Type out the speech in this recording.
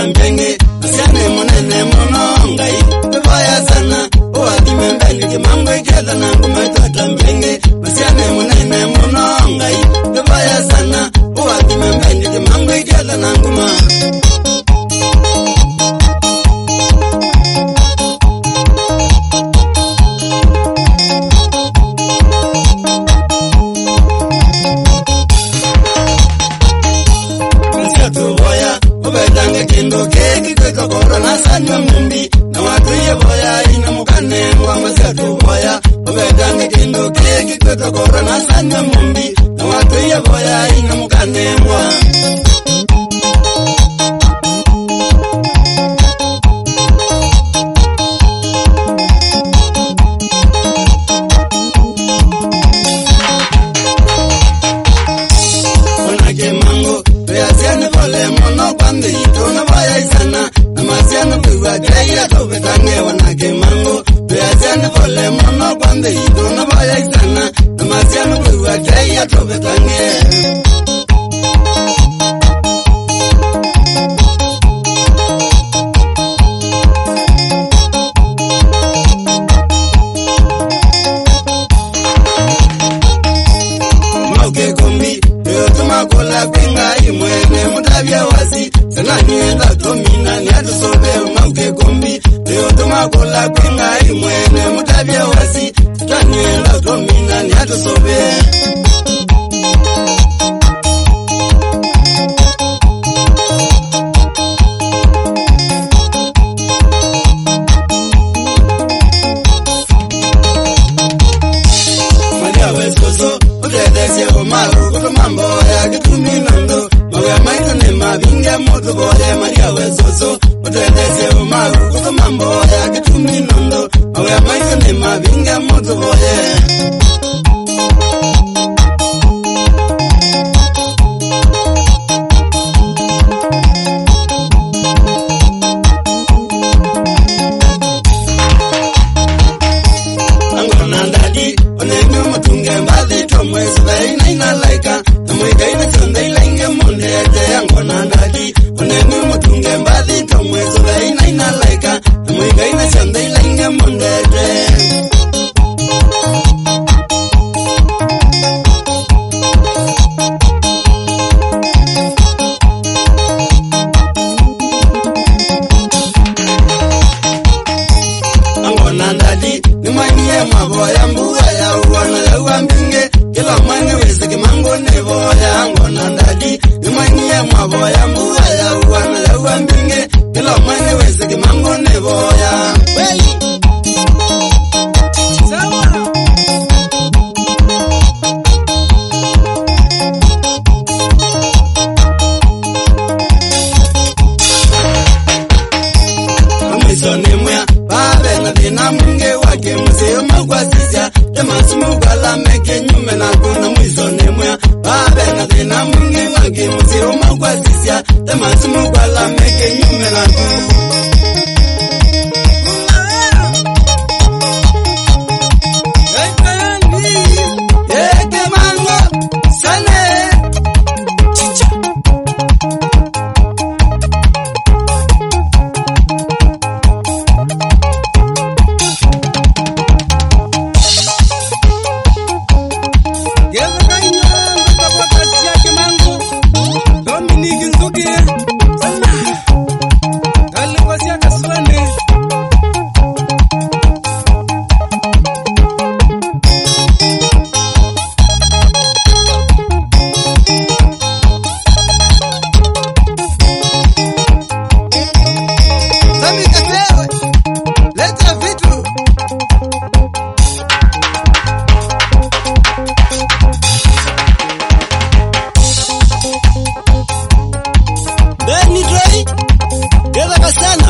mbenge masiane munene munongai baya sana owadi membeni kimango ikela nangu matata mbenge masiane munene munongai baya sana owadi membeni kimango ikela nangu ma Kendo keki kweka korona sanyo mumbi na watu ye boya ina mukane wa mazatu boya obedange kendo keki kweka korona sanyo mumbi na watu ye boya ina mukane wa Kaya tobe tange wanake mango Beazane vole mono kwande idona baya isana Namasiano kuwa kaya tobe tange Mauke kombi Yotuma kola kwinga imwene mutabia wasi Sana nyenda tomina ni hatu sobe Mauke kombi Yotuma kola kwinga imwene mutabia wasi Sana nyenda tomina ni hatu sobe Maria wesoso Udedesye umaru kutu mambo ya kitumi nondo Mawe maito ni mabinge moto boye Maria wesoso Udedesye umaru kutu mambo ya kitumi nondo Mawe maito ni mabinge moto boye Mwezi vaina inalaika Namwika inachonda ilange mondete yangu nandadi Uneni mutunge mbadi to mwezi vaina inalaika Namwika inachonda ilange mondete Ango nandadi Nimainie maboya mbuga ya uwana ya uambinge Kila mwane weze kimango neboya Ango nandadi Nimainie maboya mbuga ya uwana ya uambinge Kila mwane weze kimango neboya Mwisoni mwya Babe na dina munge wake Mzio magwazizya Temasimu gwala meke nyume na kuna mwisoni mwya Babe na dina munge wake Mzio magwazizya Temasimu gwala meke nyume na kuna Sana